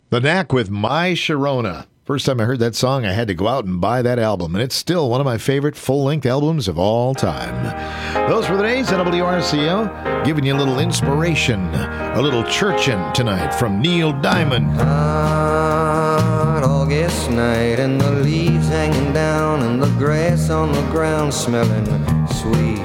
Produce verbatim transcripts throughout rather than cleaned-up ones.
The Knack with My Sharona. First time I heard that song, I had to go out and buy that album, and it's still one of my favorite full-length albums of all time. Those were the days at W R C O, giving you a little inspiration, a little churchin' tonight from Neil Diamond. Hot August night and the leaves hanging down and the grass on the ground smelling sweet.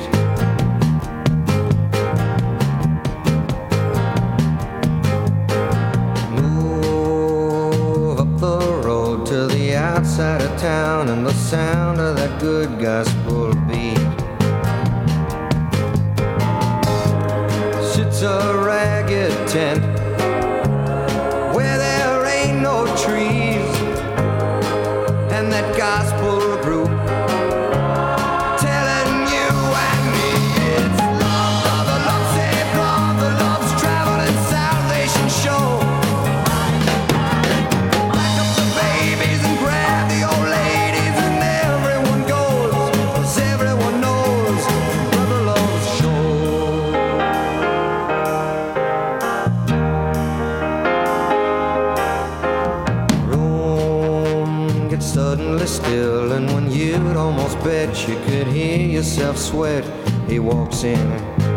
Outside of town and the sound of that good gospel beat. Sits a ragged tent where there ain't no trees, and that gospel group telling you and me it's love, brother, love, save brother, love's traveling salvation show. Back up the babies and grab the old ladies and everyone goes, 'cause everyone knows brother loves show. Room gets suddenly still, and when you'd almost bet you could hear yourself sweat, he walks in.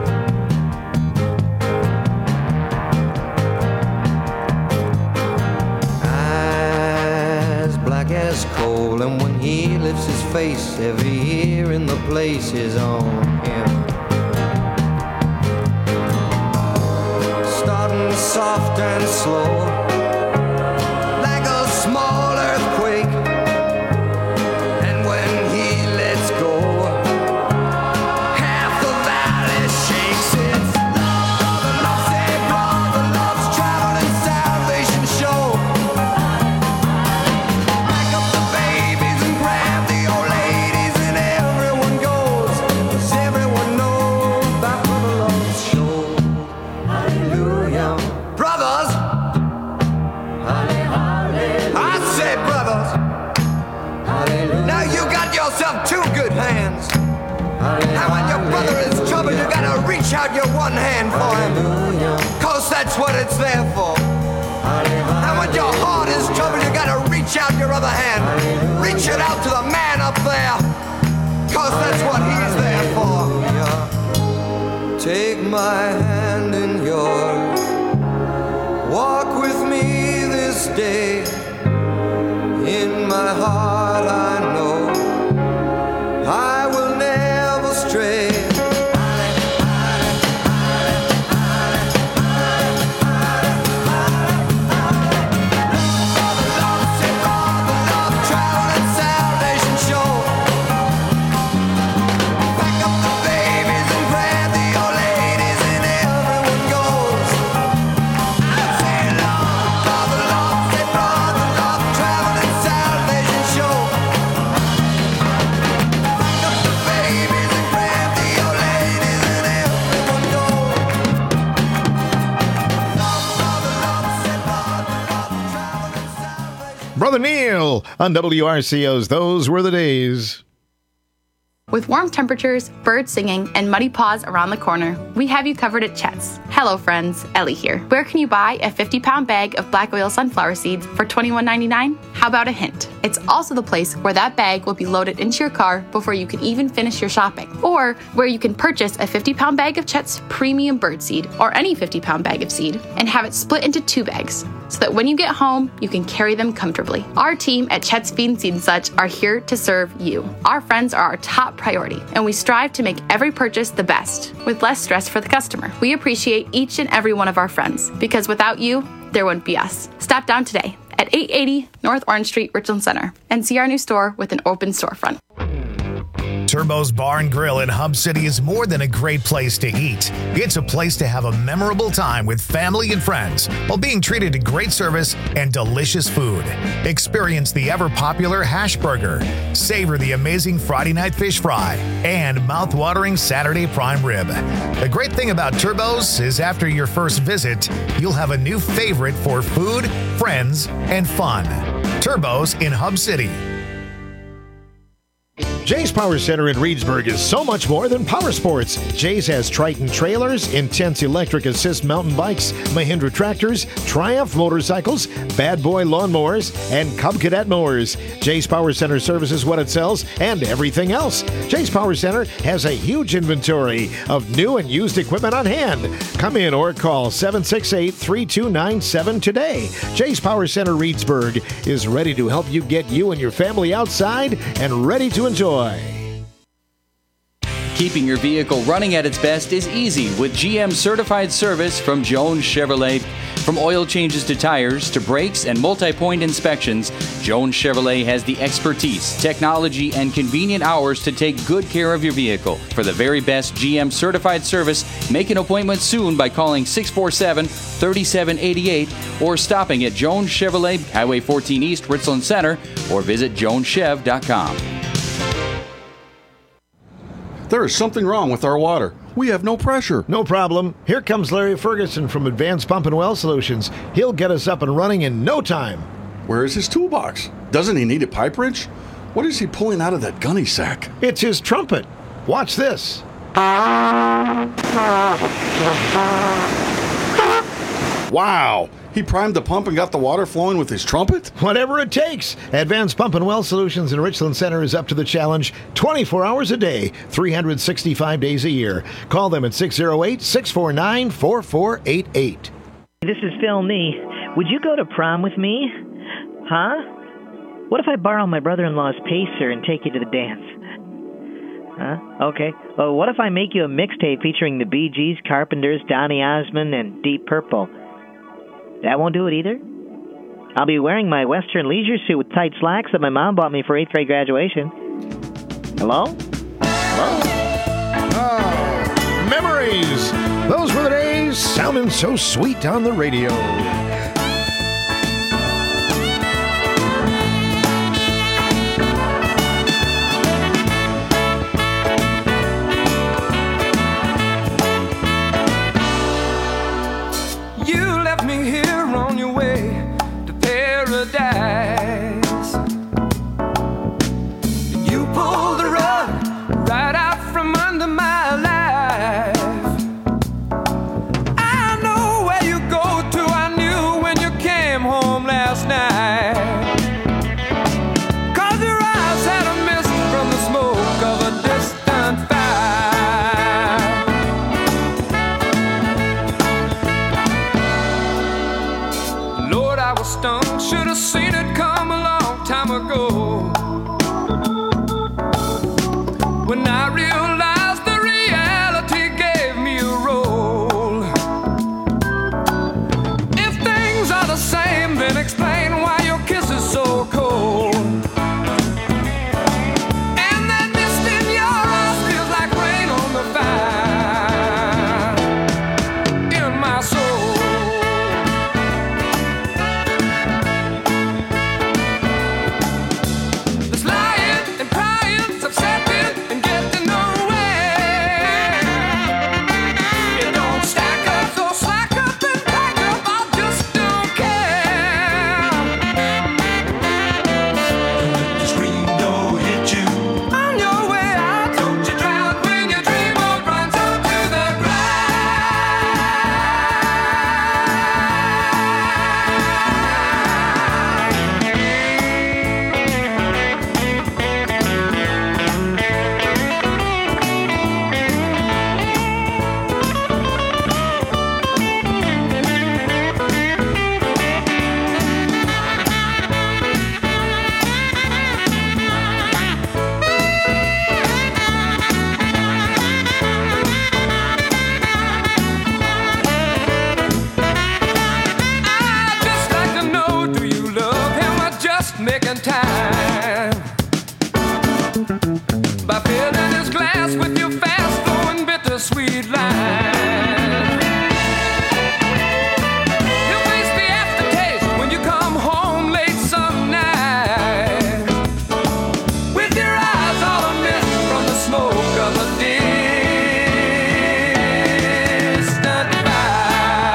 Eyes black as coal, and when he lifts his face, every ear in the place is on him. Starting soft and slow, like a small earthquake, and when he lets go, half the valley shakes. It's love, brother, love, save brother, love's traveling salvation show. Back up the babies and grab the old ladies, and everyone goes, 'cause everyone knows that brother loves show. Hallelujah. Brothers! I say brothers! Now you got yourself two good hands. And when your brother is in trouble, you gotta reach out your one hand for him, 'cause that's what it's there for. And when your heart is troubled, you gotta reach out your other hand. Reach it out to the man up there, 'cause that's what he's there for. Take my hand in yours, walk with me this day. In my heart I know I will never stray. Traveling salvation show. Back up the babies and grab the old ladies, and everyone goes. I say love, brother, love, say brother, love, traveling salvation show. Back up the babies and grab the old ladies, and everyone goes. Love, brother, love, say brother, love, traveling salvation. Brother Neil on W R C O's Those Were the Days. With warm temperatures, birds singing, and muddy paws around the corner, we have you covered at Chet's. Hello friends, Ellie here. Where can you buy a fifty pound bag of black oil sunflower seeds for twenty-one ninety-nine? How about a hint? It's also the place where that bag will be loaded into your car before you can even finish your shopping. Or where you can purchase a fifty pound bag of Chet's premium birdseed, or any fifty pound bag of seed, and have it split into two bags, so that when you get home, you can carry them comfortably. Our team at Chet's Feed and Seed and Such are here to serve you. Our friends are our top priority, and we strive to make every purchase the best, with less stress for the customer. We appreciate each and every one of our friends, because without you, there wouldn't be us. Stop down today at eight eighty North Orange Street, Richland Center, and see our new store with an open storefront. Turbo's Bar and Grill in Hub City is more than a great place to eat. It's a place to have a memorable time with family and friends while being treated to great service and delicious food. Experience the ever-popular hash burger, savor the amazing Friday night fish fry, and mouth-watering Saturday prime rib. The great thing about Turbo's is after your first visit, you'll have a new favorite for food, friends, and fun. Turbo's in Hub City. Jay's Power Center in Reedsburg is so much more than power sports. Jay's has Triton trailers, Intense electric assist mountain bikes, Mahindra tractors, Triumph motorcycles, Bad Boy lawnmowers, and Cub Cadet mowers. Jay's Power Center services what it sells and everything else. Jay's Power Center has a huge inventory of new and used equipment on hand. Come in or call seven six eight, three two nine seven today. Jay's Power Center Reedsburg is ready to help you get you and your family outside and ready to enjoy. Keeping your vehicle running at its best is easy with G M certified service from Jones Chevrolet. From oil changes to tires to brakes and multi-point inspections, Jones Chevrolet has the expertise, technology, and convenient hours to take good care of your vehicle. For the very best G M certified service, make an appointment soon by calling six four seven, three seven eight eight or stopping at Jones Chevrolet, Highway fourteen East, Richland Center, or visit jones chev dot com. There is something wrong with our water. We have no pressure. No problem. Here comes Larry Ferguson from Advanced Pump and Well Solutions. He'll get us up and running in no time. Where is his toolbox? Doesn't he need a pipe wrench? What is he pulling out of that gunny sack? It's his trumpet. Watch this. Wow! He primed the pump and got the water flowing with his trumpet? Whatever it takes. Advanced Pump and Well Solutions in Richland Center is up to the challenge twenty-four hours a day, three hundred sixty-five days a year. Call them at six oh eight, six four nine, four four eight eight. This is Phil Nee. Would you go to prom with me? Huh? What if I borrow my brother-in-law's pacer and take you to the dance? Huh? Okay. Well, what if I make you a mixtape featuring the Bee Gees, Carpenters, Donny Osmond, and Deep Purple? That won't do it either? I'll be wearing my Western leisure suit with tight slacks that my mom bought me for eighth grade graduation. Hello? Hello? Oh, memories! Those were the days sounding so sweet on the radio.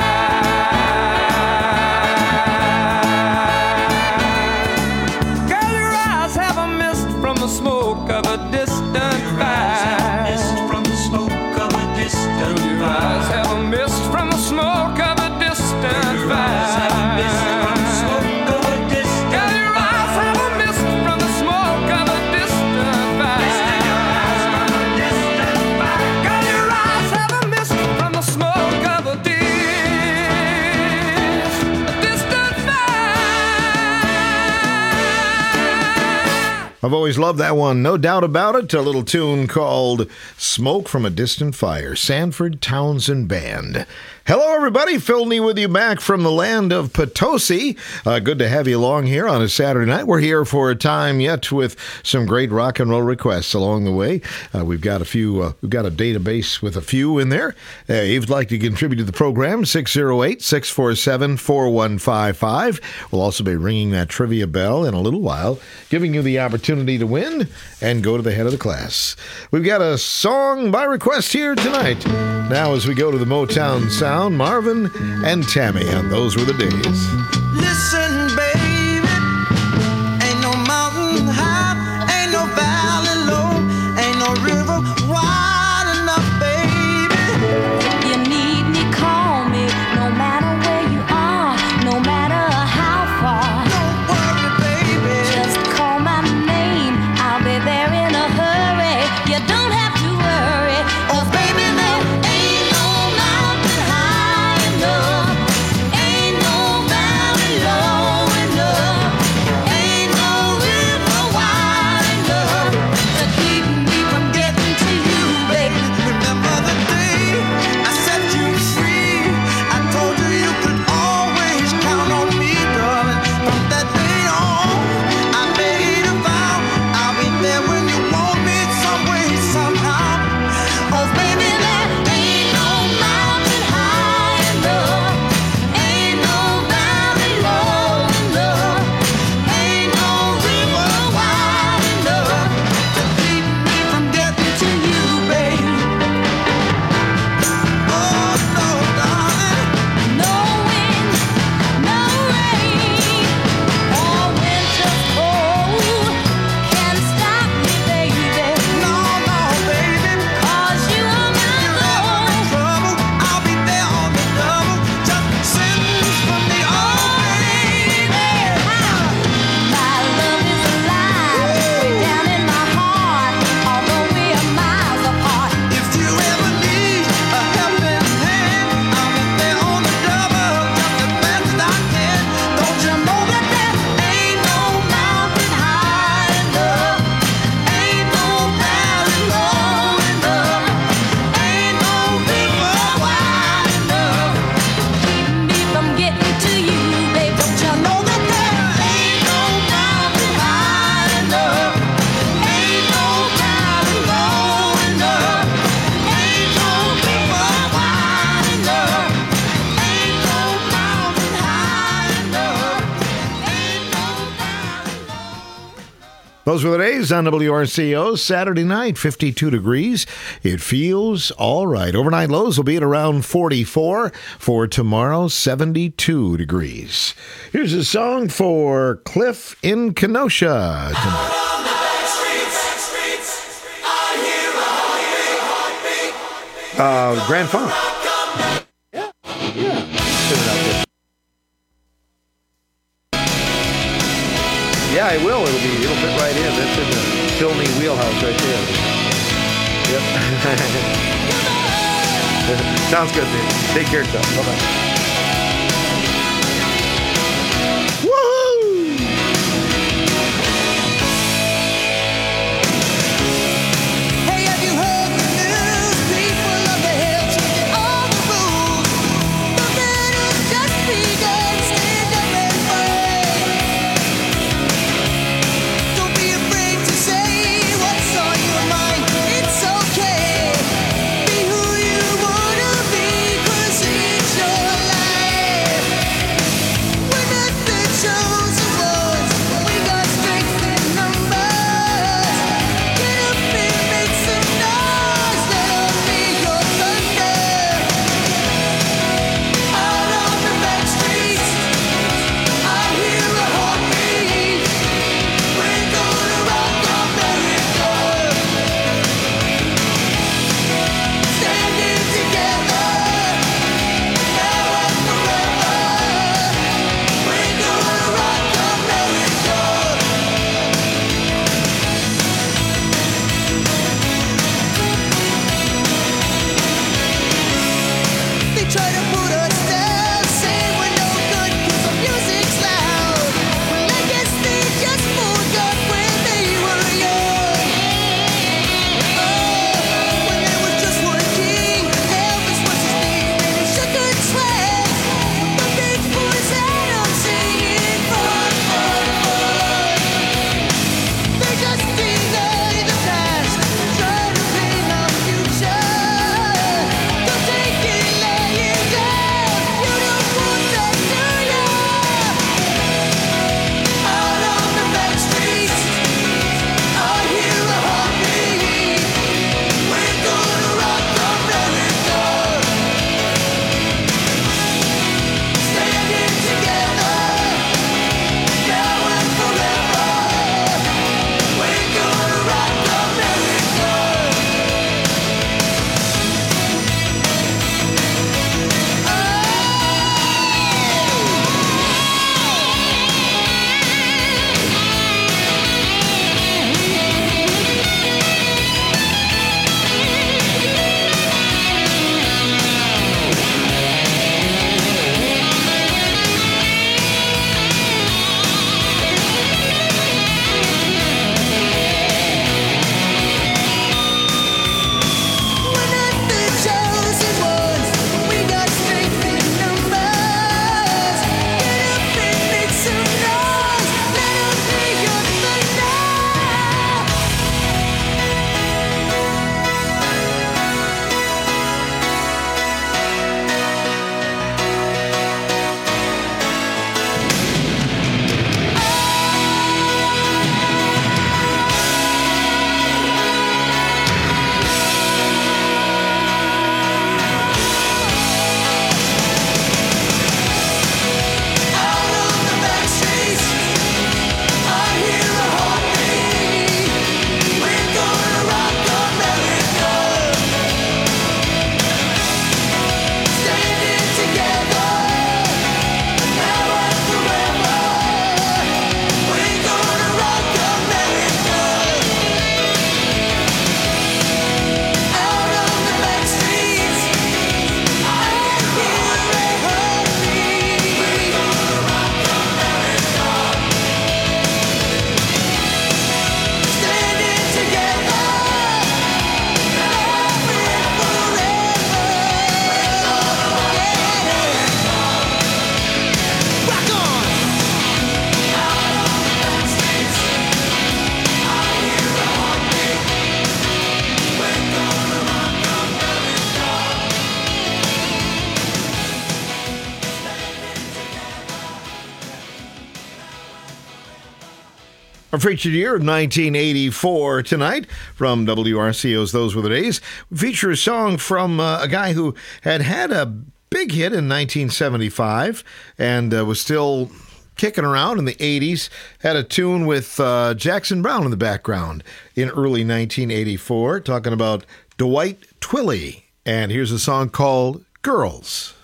Girl, I've always loved that one, no doubt about it. A little tune called Smoke from a Distant Fire, Sanford Townsend Band. Hello, everybody. Phil Nee with you back from the land of Potosi. Uh, good to have you along here on a Saturday night. We're here for a time yet with some great rock and roll requests along the way. Uh, we've got a few, uh, we've got a database with a few in there. Uh, if you'd like to contribute to the program, six oh eight, six four seven, four one five five. We'll also be ringing that trivia bell in a little while, giving you the opportunity to win and go to the head of the class. We've got a song by request here tonight. Now, as we go to the Motown sound, Marvin and Tammy, and those were the days. Listen, baby, ain't no mountain high, ain't no valley low, ain't no river wide enough, baby. You need me, call me, no matter where you are, no matter how far. Don't worry, baby, Just call my name, I'll be there in a hurry. You don't have to worry, 'cause baby, there ain't no mountain high enough, ain't no valley low enough, ain't no river wide enough to keep me from getting to you, baby. remember the day I set you free. I told you you could always count on me, darling. From that day on, I made a vow I'll be there when you want me, some way, somehow. Oh, baby, there ain't no mountain high enough, ain't no valley low enough, ain't no river wide enough to keep me from getting to you, baby. Oh, no, darling. No wind, no rain, or winter's cold can stop me, baby. No, no, baby. 'Cause you are my goal. Trouble, I'll be there on the double. Just send for me, oh, baby. My love is alive, way down in my heart, although we are miles apart. If you ever need a helping hand, I'll be there on the double, just as fast as I can. Don't you know that there ain't no mountain high enough, ain't no valley low enough, ain't no river wide enough Keep me from getting to you, baby. Don't you know that there ain't no mountain high enough, ain't no valley low enough, ain't no river wide enough, ain't no mountain high enough, ain't no valley. Those were the days on W R C O. Saturday night, fifty-two degrees. It feels all right. Overnight lows will be at around forty-four. For tomorrow, seventy-two degrees. Here's a song for Cliff in Kenosha tonight. Uh, Grand Funk. Yeah, I will. It'll be. It'll fit right in. That's in the Phil Nee wheelhouse right there. Yep. Sounds good, man. Take care of yourself. Bye bye. Woohoo! Hey, have you heard the news? People of the hills, all the rules. The battle's just begun. Stand up and fight. Don't be afraid to say what's on your mind. It's okay. Be who you wanna be, 'cause it's your Our featured year of nineteen eighty-four tonight from W R C O's Those Were the Days. We feature a song from uh, a guy who had had a big hit in nineteen seventy-five and uh, was still kicking around in the eighties. Had a tune with uh, Jackson Browne in the background in early nineteen eighty-four, talking about Dwight Twilley. And here's a song called Girls.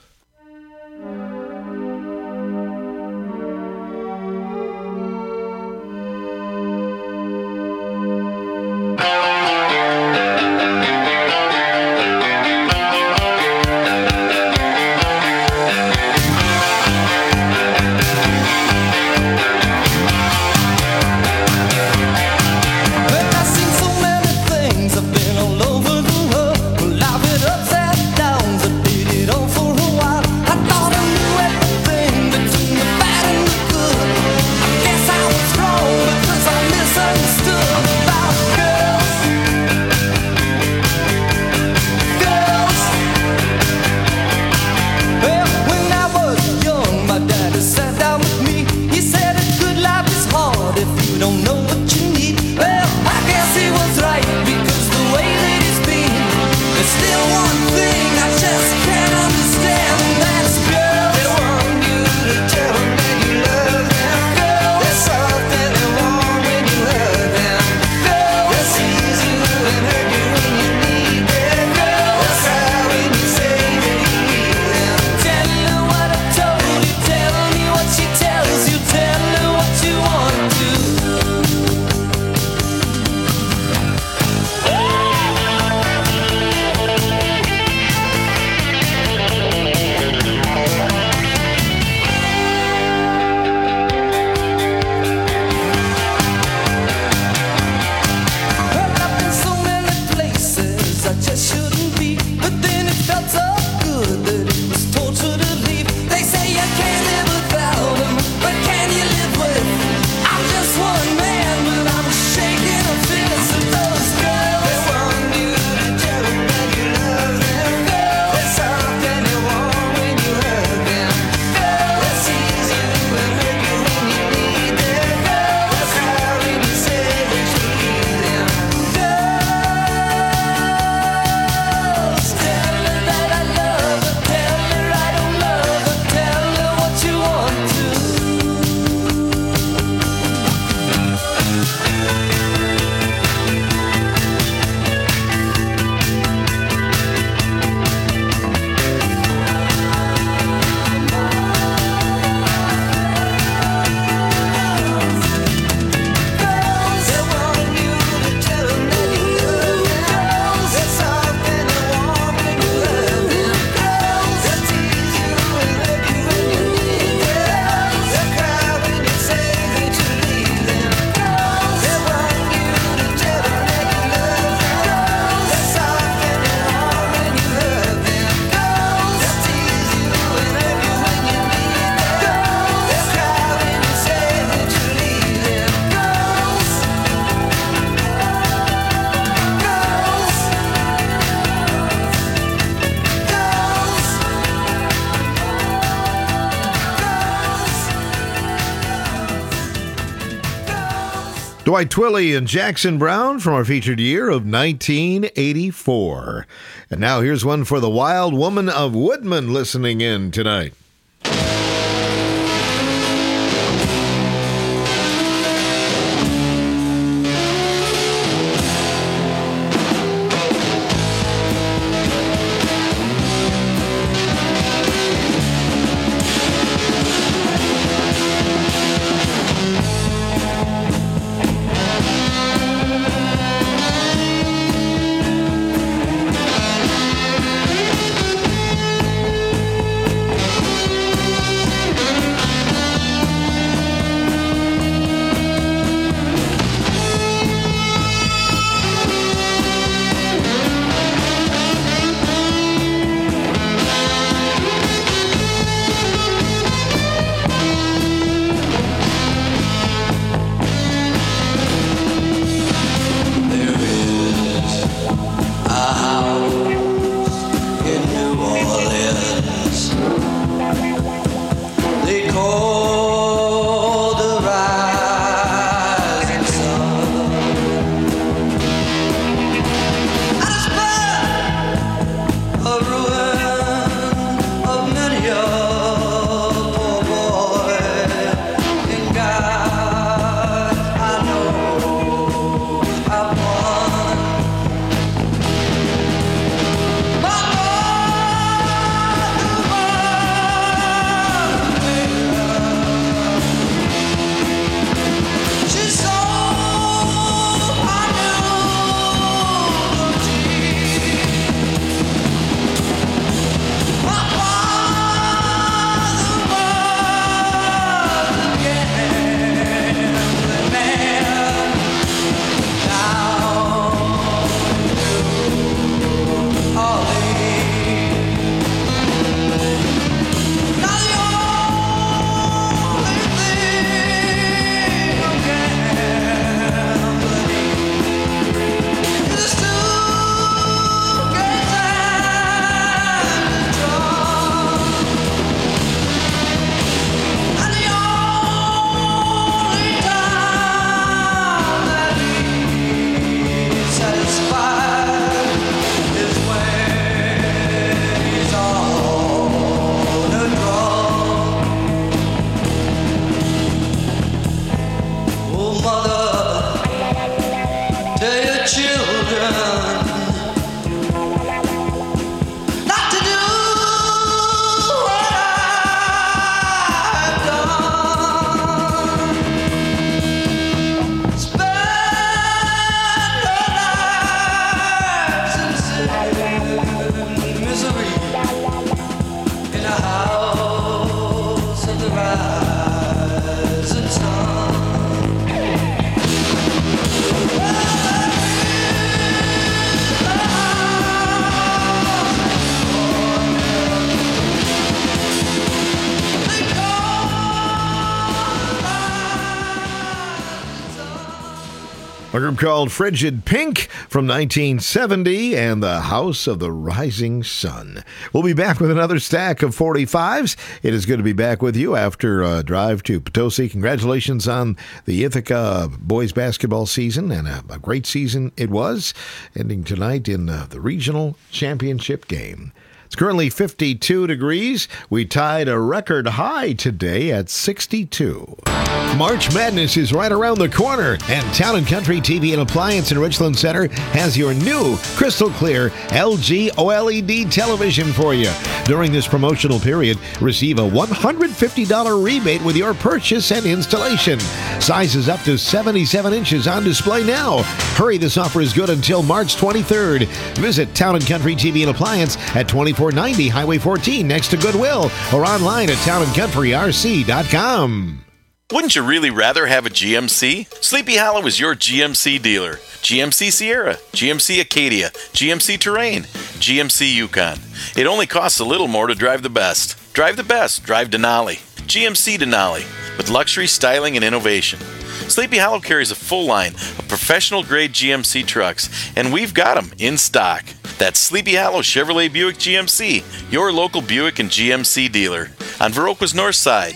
Dwight Twilley and Jackson Browne from our featured year of nineteen eighty-four. And now here's one for the Wild Woman of Woodman listening in tonight. Girls, mother, tell your children not to do what I've done. Spend your lives in sin, misery, in a house of the rising sun. A group called Frigid Pink from nineteen seventy and the House of the Rising Sun. We'll be back with another stack of forty-fives. It is good to be back with you after a drive to Potosi. Congratulations on the Ithaca boys basketball season, and a, a great season it was, ending tonight in uh, the regional championship game. It's currently fifty-two degrees. We tied a record high today at sixty-two. March Madness is right around the corner, and Town and Country T V and Appliance in Richland Center has your new crystal clear L G OLED television for you. During this promotional period, receive a one hundred fifty dollars rebate with your purchase and installation. Sizes up to seventy-seven inches on display now. Hurry, this offer is good until March twenty-third. Visit Town and Country T V and Appliance at twenty-four ninety Highway fourteen next to Goodwill, or online at town and country r c dot com. Wouldn't you really rather have a G M C? Sleepy Hollow is your G M C dealer. G M C Sierra, G M C Acadia, G M C Terrain, G M C Yukon. It only costs a little more to drive the best. Drive the best. Drive Denali. G M C Denali, with luxury, styling, and innovation. Sleepy Hollow carries a full line of professional-grade G M C trucks, and we've got them in stock. That's Sleepy Hollow Chevrolet Buick G M C, your local Buick and G M C dealer on Viroqua's north side.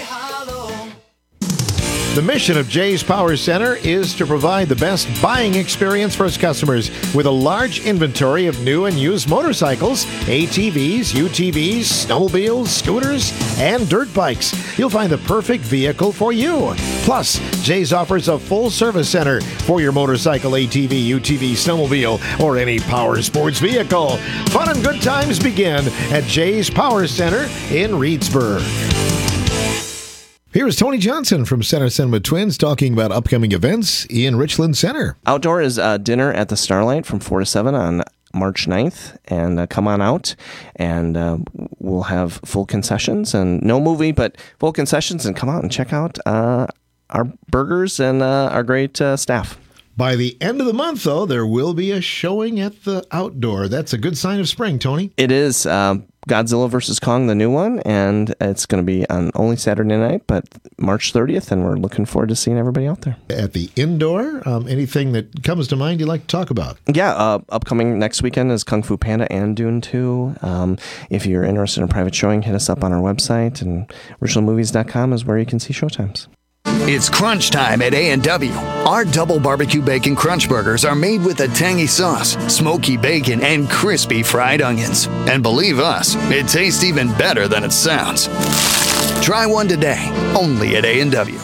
The mission of Jay's Power Center is to provide the best buying experience for its customers with a large inventory of new and used motorcycles, A T Vs, U T Vs, snowmobiles, scooters, and dirt bikes. You'll find the perfect vehicle for you. Plus, Jay's offers a full service center for your motorcycle, A T V, U T V, snowmobile, or any power sports vehicle. Fun and good times begin at Jay's Power Center in Reedsburg. Here's Tony Johnson from Center Cinema Twins talking about upcoming events in Richland Center. Outdoor is uh, dinner at the Starlight from four to seven on March ninth, and uh, come on out, and uh, we'll have full concessions, and no movie, but full concessions, and come out and check out uh, our burgers and uh, our great uh, staff. By the end of the month, though, there will be a showing at the Outdoor. That's a good sign of spring, Tony. It is. Uh, Godzilla versus Kong, the new one, and it's going to be on only Saturday night, but March thirtieth, and we're looking forward to seeing everybody out there. At the indoor, um, anything that comes to mind you'd like to talk about? Yeah, uh, upcoming next weekend is Kung Fu Panda and Dune two. Um, if you're interested in a private showing, hit us up on our website, and richland movies dot com is where you can see showtimes. It's crunch time at A and W. Our double barbecue bacon crunch burgers are made with a tangy sauce, smoky bacon, and crispy fried onions. And believe us, it tastes even better than it sounds. Try one today, only at A and W.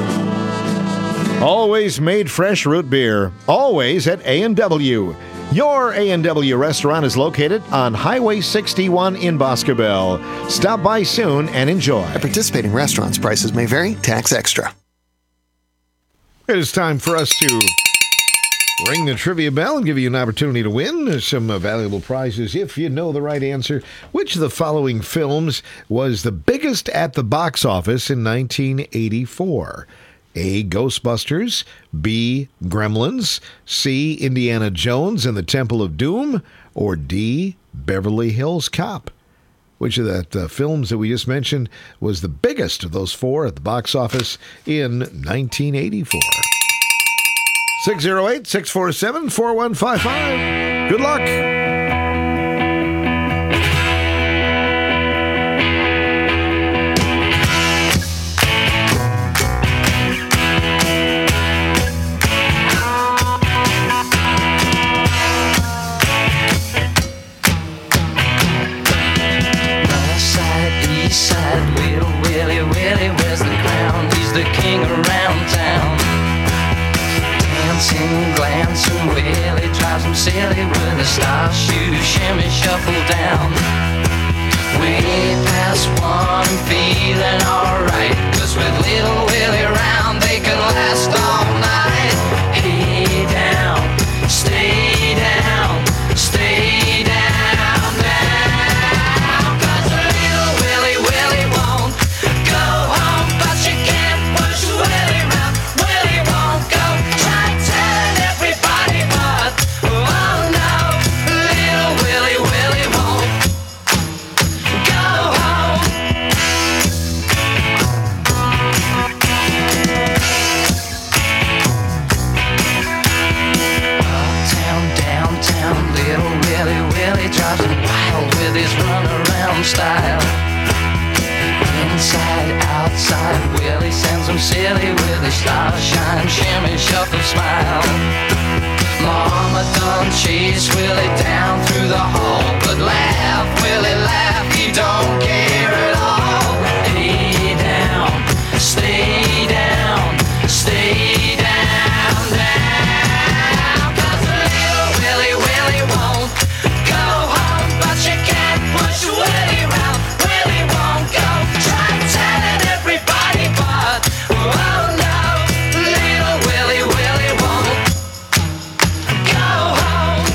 Always made fresh root beer, always at A and W. Your A and W restaurant is located on Highway sixty-one in Boscobel. Stop by soon and enjoy. At participating restaurants, prices may vary, tax extra. It is time for us to ring the trivia bell and give you an opportunity to win some uh, valuable prizes if you know the right answer. Which of the following films was the biggest at the box office in nineteen eighty-four? A. Ghostbusters, B. Gremlins, C. Indiana Jones and the Temple of Doom, or D. Beverly Hills Cop? Which of the uh, films that we just mentioned was the biggest of those four at the box office in nineteen eighty-four? six oh eight, six four seven, four one five five. Good luck. Side, Will Willie Willie wears the crown. He's the king around town. dancing, glancing, Willie drives him silly with a star shoe, shimmy, shuffle down. Way past one, feeling alright, 'cause with little Willie around, they can last all night. Hey down, stay down, stay down, down, 'cause little Willie, Willie won't go home, but you can't push Willie around. Willie won't go, try telling everybody, but oh no, little Willie, Willie won't go home. Uptown, downtown, little Willie, Willie drives him wild with his runaround style. Inside, outside, Willie sends him silly with his star shine, shimmy, shuffle, smile. Mama done chase Willie down through the hall, but laugh, Willie, laugh, he don't care at all. Hey down, stay down, stay down, down, 'cause little Willie, Willie won't go home, but you can't push Willie around. Willie won't go, try telling everybody, but oh no, little Willie, Willie won't go home.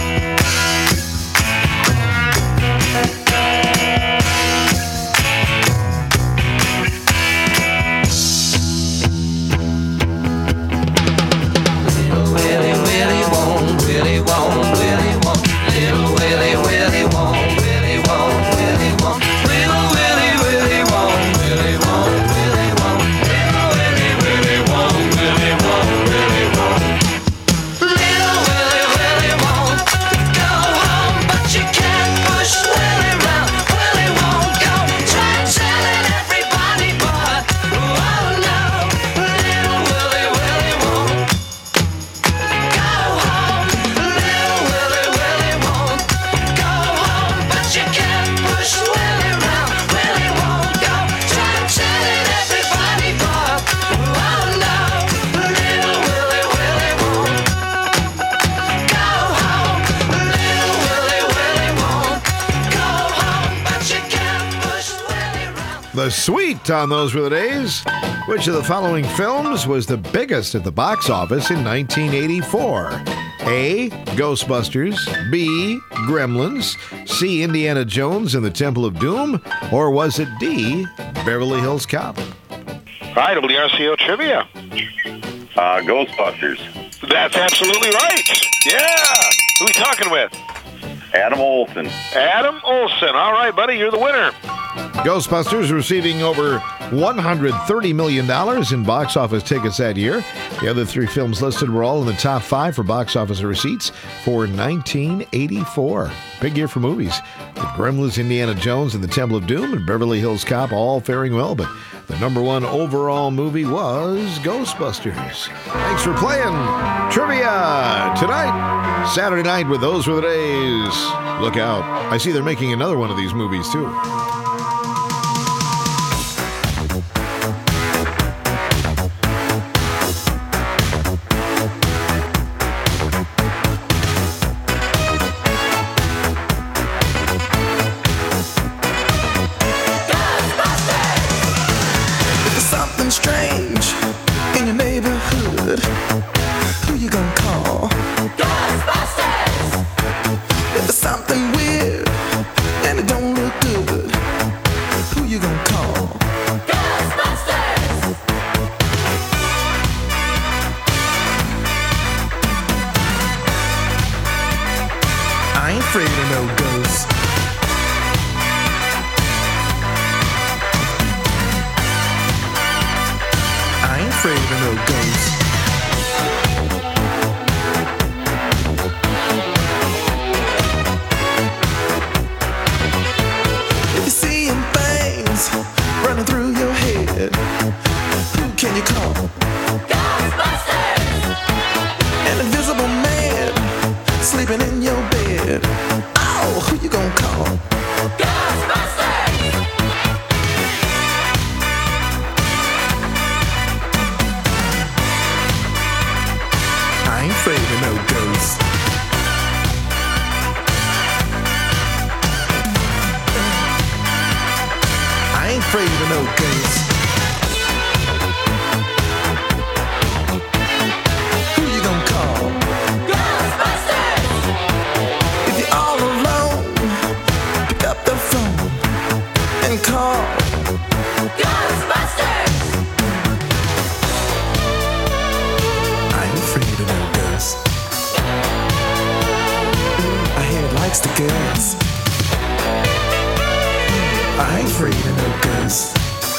Little Willie, Willie won't, Willie won't, Willie won't. Little Willie, Willie won't, Willie won't, Willie won't. Little Willie, Willie won't, Willie won't, Willie won't. Little Willie, Willie won't, Willie won't, Willie won't. Little Willie, Willie won't go home, but you can't push Willie around. Willie won't go, try telling everybody, but oh no, little Willie, Willie won't go home. Little Willie, Willie won't go home, but you can't push Willie around. Willie won't go, try telling everybody, but oh no, little Willie, Willie won't go home. Little Willie, Willie won't go home, but you can't push Willie around. The Sweet on Those Were the Days. Which of the following films was the biggest at the box office in nineteen eighty-four? A. Ghostbusters. B. Gremlins. C. Indiana Jones and the Temple of Doom. Or was it D. Beverly Hills Cop? All right, W R C O trivia. Uh, Ghostbusters. That's absolutely right. Yeah. Who we talking with? Adam Olsen. Adam Olsen. All right, buddy, you're the winner. Ghostbusters receiving over one hundred thirty million dollars in box office tickets that year. The other three films listed were all in the top five for box office receipts for nineteen eighty-four. Big year for movies. The Gremlins, Indiana Jones, and the Temple of Doom, and Beverly Hills Cop all faring well, but the number one overall movie was Ghostbusters. Thanks for playing Trivia tonight, Saturday night with Those Were the Days. Look out. I see they're making another one of these movies, too. If there's something strange in your neighborhood, who you gonna call? Ghostbusters! If there's something weird and it don't look good, who you gonna call? Ghostbusters! I ain't afraid of no ghosts. I ain't afraid of no ghosts. If you're seeing things running through your head, who can you call? Ghostbusters! An invisible man sleeping in your bed. Oh, who you gonna call? Ghostbusters! I ain't no ghost? Who you gonna call? Ghostbusters! If you're all alone, pick up the phone and call Ghostbusters! I ain't afraid of no ghosts. I hear it likes the girls. I ain't afraid of no ghosts.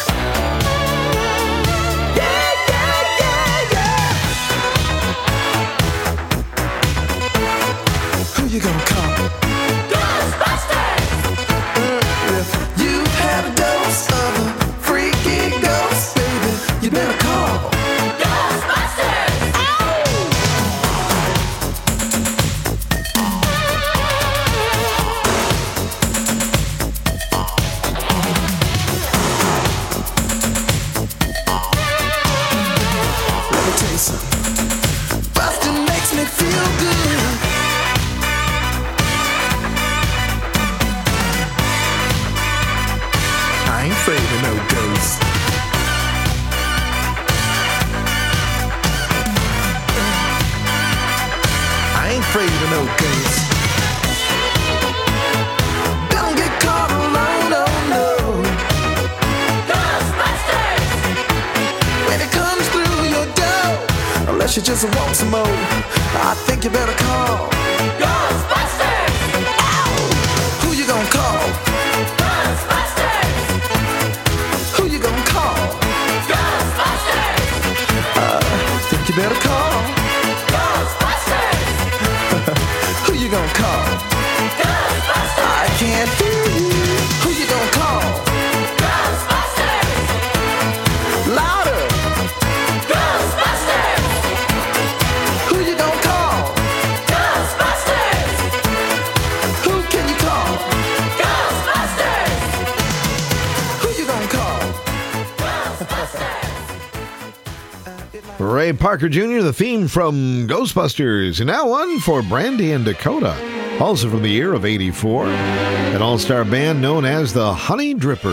Yeah, yeah, yeah, yeah. Who you gonna call? Ghostbusters! If you have a dose of a freaky ghost, baby, you better call Ghostbusters! Let me tell you something. Bustin' makes me feel good. I ain't afraid of no ghosts. I ain't afraid of no ghosts. Don't get caught alone, oh no. Ghostbusters! When it comes through your door, unless you just want some more, I think you better call Ghostbusters! Ow! Who you gonna call? Ghostbusters! Who you gonna call? Ghostbusters! I think you better call Ghostbusters! Who you gonna call? Ghostbusters! I can't hear you. Who you gonna call? Ghostbusters! Louder! Ghostbusters! Who you gonna call? Ghostbusters! Who can you call? Ghostbusters! Who you gonna call? Ray Parker Junior, the theme from Ghostbusters. And now one for Brandy and Dakota, also from the year of eighty-four, an all-star band known as the Honey Drippers.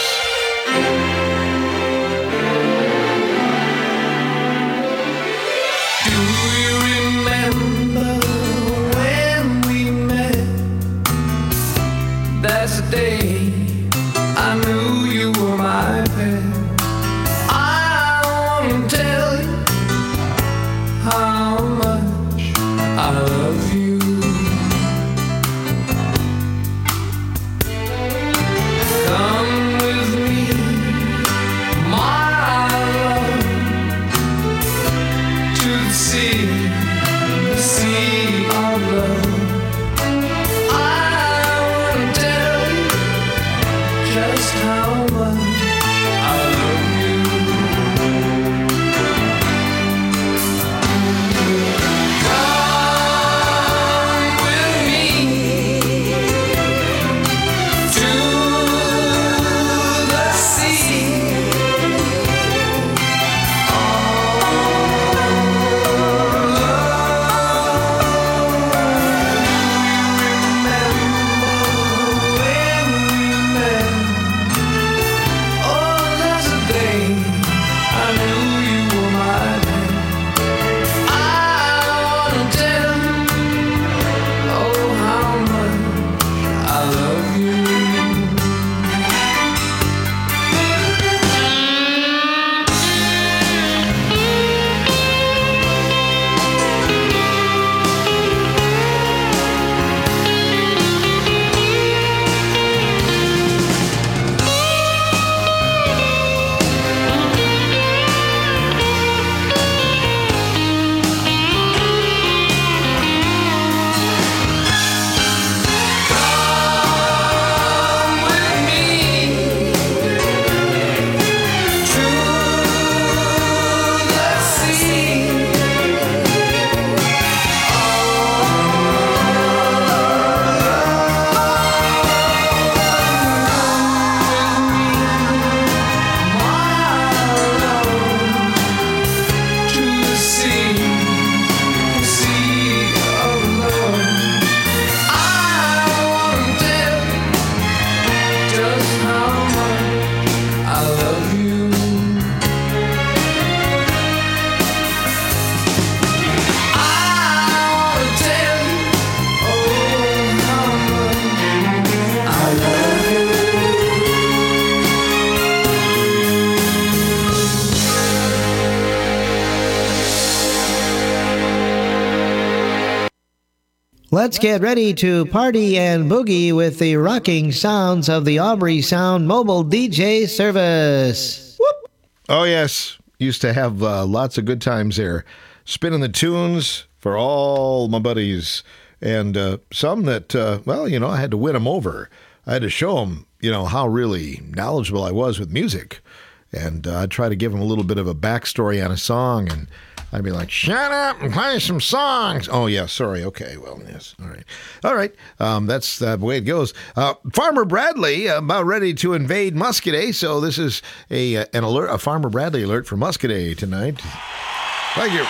Do you remember when we met? That's the day I knew you were my pet. I wanna tell you how much I love you. Come with me, my love, to the sea, the sea of love. I wanna tell you just how much I love you. Come with me to the sea. Let's get ready to party and boogie with the rocking sounds of the Aubrey Sound mobile D J service. Whoop. Oh, yes. Used to have uh, lots of good times there. Spinning the tunes for all my buddies. And uh, some that, uh, well, you know, I had to win them over. I had to show them, you know, how really knowledgeable I was with music. And uh, I'd try to give them a little bit of a backstory on a song. And I'd be like, shut up and play some songs. Oh, yeah, sorry. Okay, well, yes. All right. All right. Um, that's the way it goes. Uh, Farmer Bradley about ready to invade Muscadet. So this is a uh, an alert, a Farmer Bradley alert for Muscadet tonight. Thank you.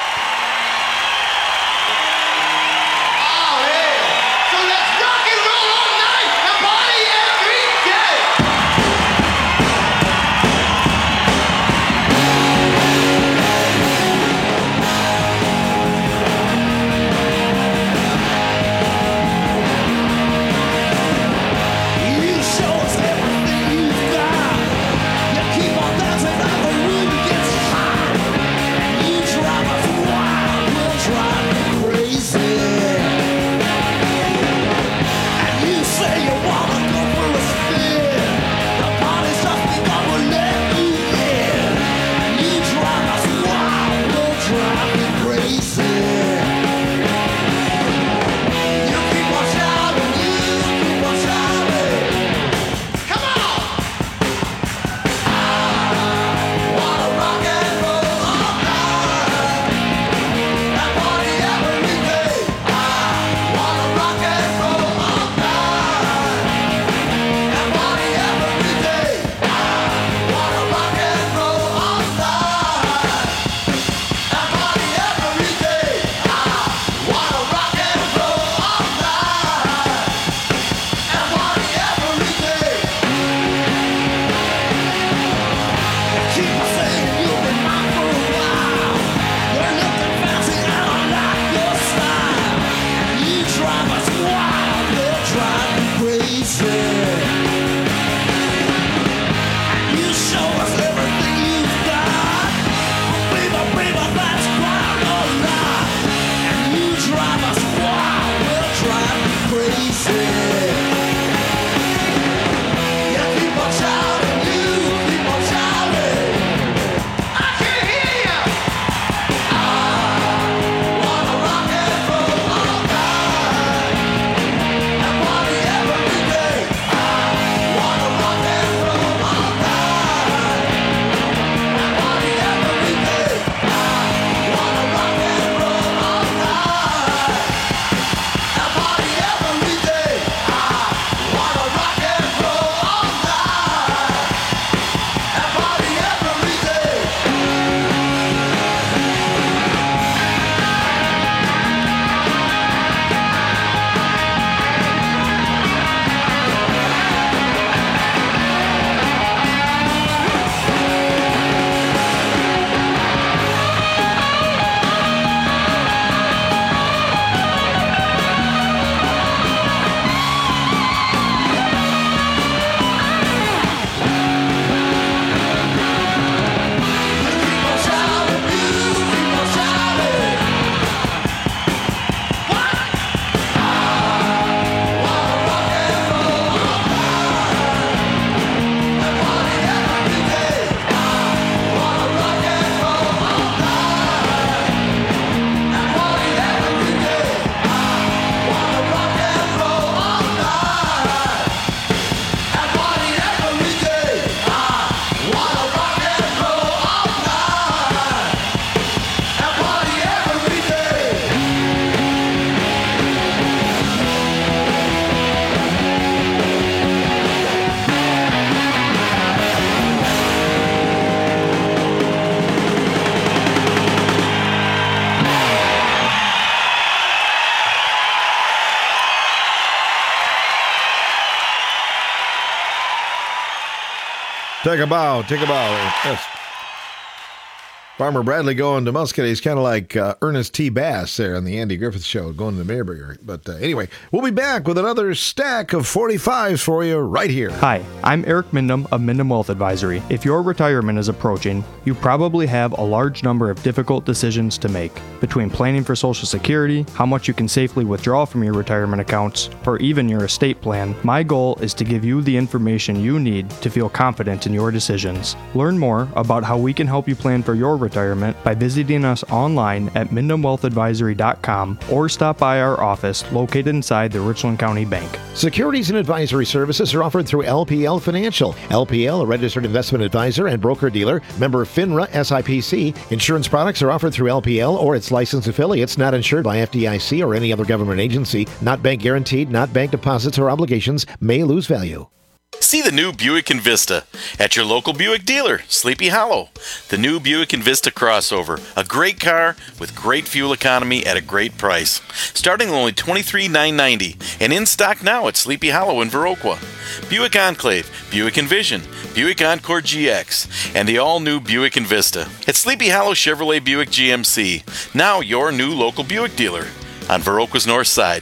Take a bow. Take a bow. Yes. Farmer Bradley going to Muscatine is kind of like uh, Ernest T. Bass there on the Andy Griffith Show, going to Mayberry. But uh, anyway, we'll be back with another stack of forty-fives for you right here. Hi, I'm Eric Mindom of Mindom Wealth Advisory. If your retirement is approaching, you probably have a large number of difficult decisions to make. Between planning for Social Security, how much you can safely withdraw from your retirement accounts, or even your estate plan, my goal is to give you the information you need to feel confident in your decisions. Learn more about how we can help you plan for your retirement by visiting us online at mindom wealth advisory dot com or stop by our office located inside the Richland County Bank. Securities and advisory services are offered through L P L Financial. L P L, a registered investment advisor and broker-dealer, member FINRA S I P C. Insurance products are offered through L P L or its licensed affiliates, not insured by F D I C or any other government agency, not bank guaranteed, not bank deposits or obligations, may lose value. See the new Buick Envista at your local Buick dealer, Sleepy Hollow. The new Buick Envista crossover, a great car with great fuel economy at a great price. Starting at only twenty-three thousand nine hundred ninety dollars and in stock now at Sleepy Hollow in Viroqua. Buick Enclave, Buick Envision, Buick Encore G X, and the all-new Buick Envista. At Sleepy Hollow Chevrolet Buick G M C, now your new local Buick dealer on Viroqua's north side.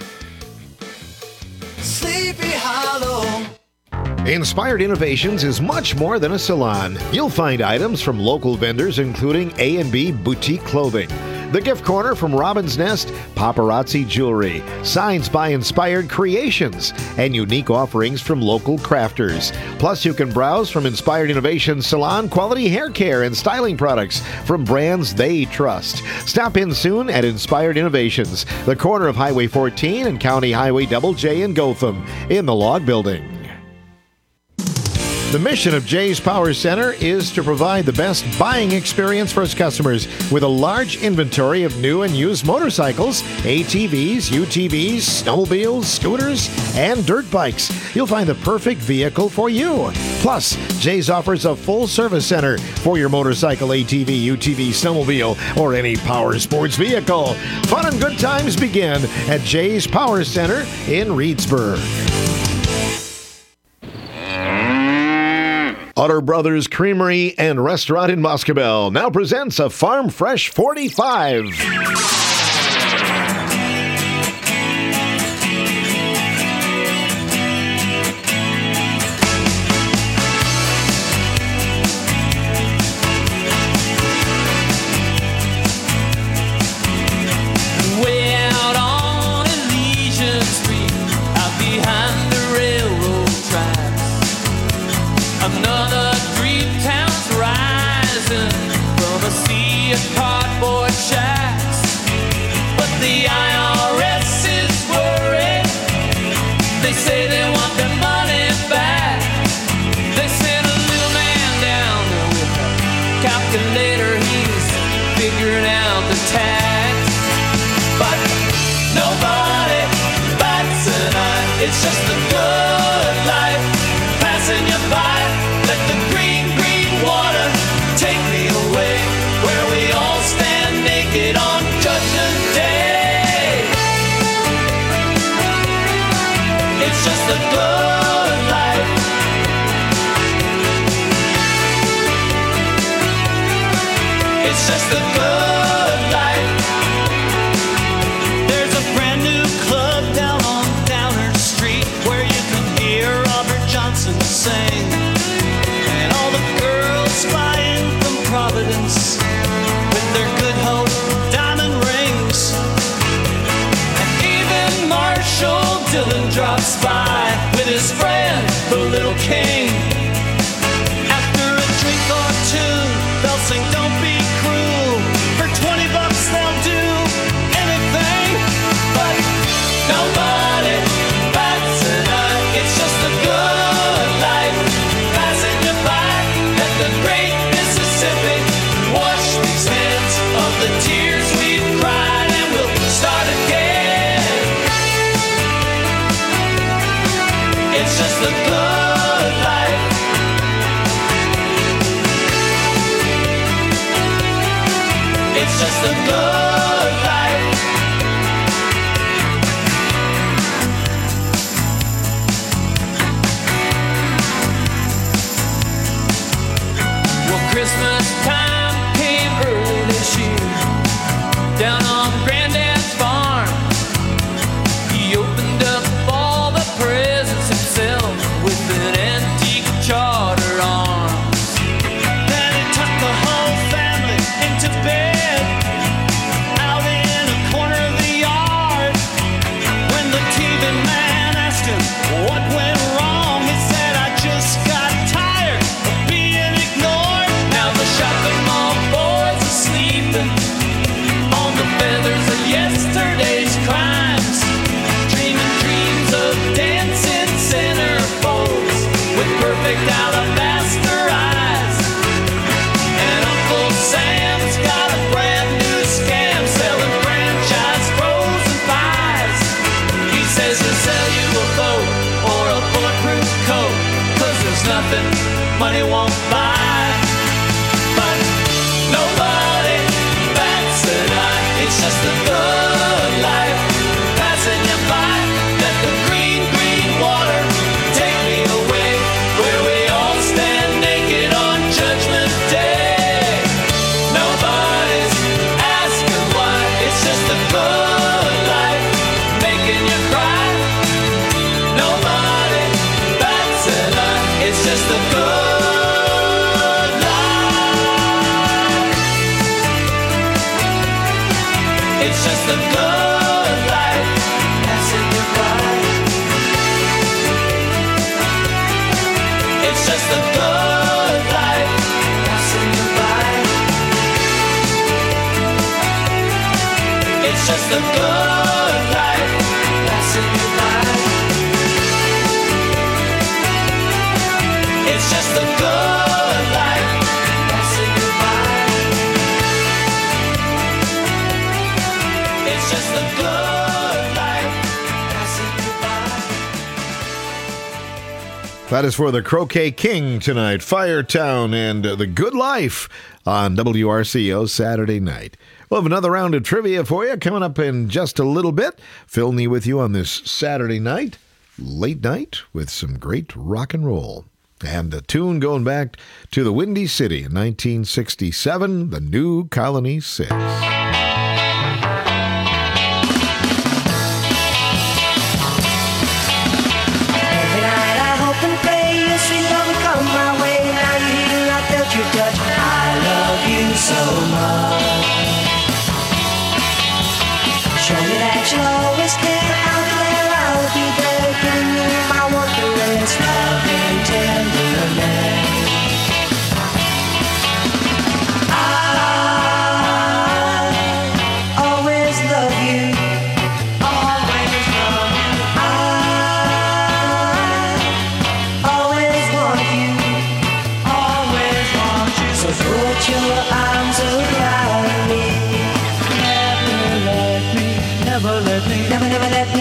Sleepy Hollow. Inspired Innovations is much more than a salon. You'll find items from local vendors, including A and B Boutique Clothing, The Gift Corner from Robin's Nest, Paparazzi Jewelry, Signs by Inspired Creations, and unique offerings from local crafters. Plus, you can browse from Inspired Innovations salon quality hair care and styling products from brands they trust. Stop in soon at Inspired Innovations, the corner of Highway fourteen and County Highway Double J in Gotham, in the Log Building. The mission of Jay's Power Center is to provide the best buying experience for its customers with a large inventory of new and used motorcycles, A T Vs, U T Vs, snowmobiles, scooters, and dirt bikes. You'll find the perfect vehicle for you. Plus, Jay's offers a full service center for your motorcycle, A T V, U T V, snowmobile, or any power sports vehicle. Fun and good times begin at Jay's Power Center in Reedsburg. Utter Brothers Creamery and Restaurant in Moscobel now presents a Farm Fresh forty-five. Way out on Elysian Street, out behind the railroad tracks, another dream town's rising from a sea of cardboard shacks. But the I R S is worried. They say they want their money back. They sent a little man down there with a calculator. He's figuring out the tax. But nobody bats an eye. It's just a good life passing you by. Let the green, green water take me away, where we all stand naked on Judgment Day. It's just a good life. It's just a good life. There's a brand new club down on Downers Street where you can hear Robert Johnson sing. And all the girls flying from Providence with their Good Hope diamond rings. And even Marshall Dillon drops by with his friend, the Little King. After a drink or two, they'll sing Don't Be Cruel. For twenty bucks they'll do anything. But nobody bats an eye. It's just a good life passing you by. Let the great Mississippi wash these hands of the tears we've cried, and we'll start again. It's just a good life. It's just a good life. Well, Christmas time came down on Granddad's farm. He opened up all the presents himself with an antique charter arms. Then he took the whole family into bed out in a corner of the yard. When the T V man asked him what went wrong, he said, I just got tired of being ignored. Now the shopping mall boys are sleeping on the feathers of yesterday's crimes, dreaming dreams of dancing centerfolds with perfect alabaster eyes. And Uncle Sam's got a brand new scam selling franchise frozen pies. He says he'll sell you a boat or a bulletproof coat, 'cause there's nothing money won't buy. But nobody bats an eye. It's just a good life passing you by. Let the green, green water take me away, where we all stand naked on Judgment Day. Nobody's asking why. It's just a good life making you cry. Nobody bats an eye. It's just a good life. It's just a good life passing you by. It's just a good life passing you by. It's just a good life passing you by. It's just a good life passing you by. It's just a good life passing you by. That is for the Croquet King tonight, Firetown and uh, The Good Life on W R C O Saturday night. We'll have another round of trivia for you coming up in just a little bit. Phil Nee with you on this Saturday night, late night, with some great rock and roll. And a tune going back to the Windy City in nineteen sixty-seven, the New Colony Six. Every night I hope and pray your sweet love will come my way. Now you're here, I felt your touch. I love you so much. Show me that you'll always care. I'll declare I'll be there, giving you my wondrous love and tenderness. I always love you. Always love you. I always want you. Always want you. So put your arms around me. Never let me, never let me, never, never let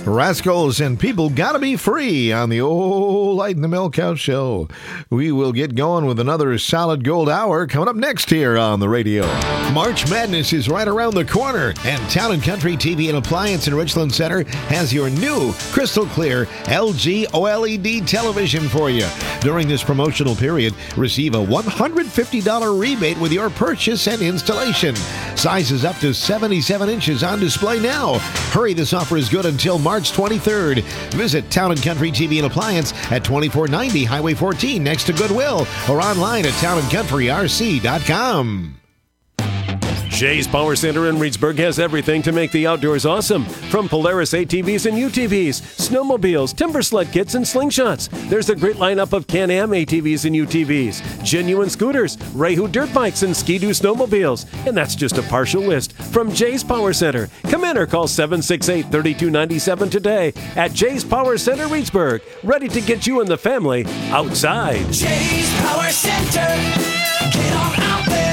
Rascals and People Gotta Be Free on the old Light in the Milk House show. We will get going with another solid gold hour coming up next here on the radio. March Madness is right around the corner, and Town and Country T V and Appliance in Richland Center has your new crystal clear L G O L E D television for you. During this promotional period, receive a one hundred fifty dollars rebate with your purchase and installation. Sizes up to seventy-seven inches on display now. Hurry, this offer is good until March twenty-third. Visit Town and Country T V and Appliance at twenty-four ninety Highway fourteen next to Goodwill, or online at town and country r c dot com. Jay's Power Center in Reedsburg has everything to make the outdoors awesome. From Polaris A T Vs and U T Vs, snowmobiles, timber sled kits, and slingshots. There's a great lineup of Can-Am A T Vs and U T Vs, genuine scooters, Rayhu dirt bikes, and Ski-Doo snowmobiles. And that's just a partial list from Jay's Power Center. Come in or call seven six eight, three two nine seven today at Jay's Power Center Reedsburg. Ready to get you and the family outside. Jay's Power Center. Get on out there.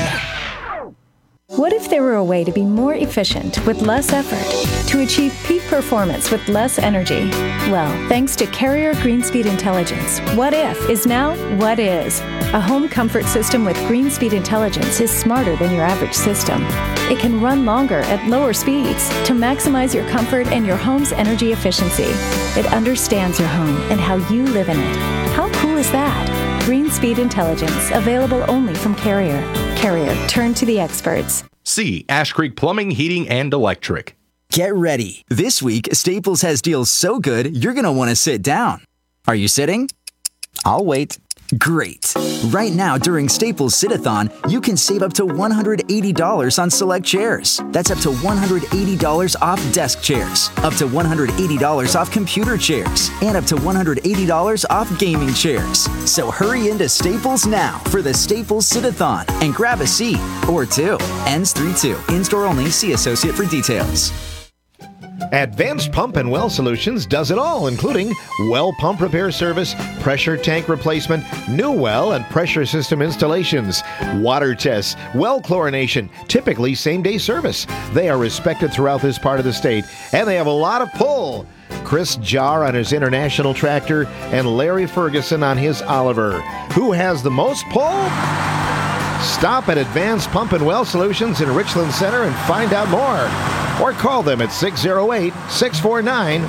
What if there were a way to be more efficient with less effort, to achieve peak performance with less energy? Well, thanks to Carrier Greenspeed Intelligence, What If is now What Is. A home comfort system with Greenspeed Intelligence is smarter than your average system. It can run longer at lower speeds to maximize your comfort and your home's energy efficiency. It understands your home and how you live in it. How cool is that? Greenspeed Intelligence, available only from Carrier. Carrier, turn to the experts. C. Ash Creek Plumbing, Heating, and Electric. Get ready. This week, Staples has deals so good, you're going to want to sit down. Are you sitting? I'll wait. Great. Right now, during Staples Sit-a-thon, you can save up to one hundred eighty dollars on select chairs. That's up to one hundred eighty dollars off desk chairs, up to one hundred eighty dollars off computer chairs, and up to one hundred eighty dollars off gaming chairs. So hurry into Staples now for the Staples Sit-a-thon and grab a seat or two. Ends three two. In-store only. See associate for details. Advanced Pump and Well Solutions does it all, including well pump repair service, pressure tank replacement, new well and pressure system installations, water tests, well chlorination, typically same-day service. They are respected throughout this part of the state, and they have a lot of pull. Chris Jar on his International tractor and Larry Ferguson on his Oliver. Who has the most pull? Stop at Advanced Pump and Well Solutions in Richland Center and find out more. Or call them at six oh eight, six four nine,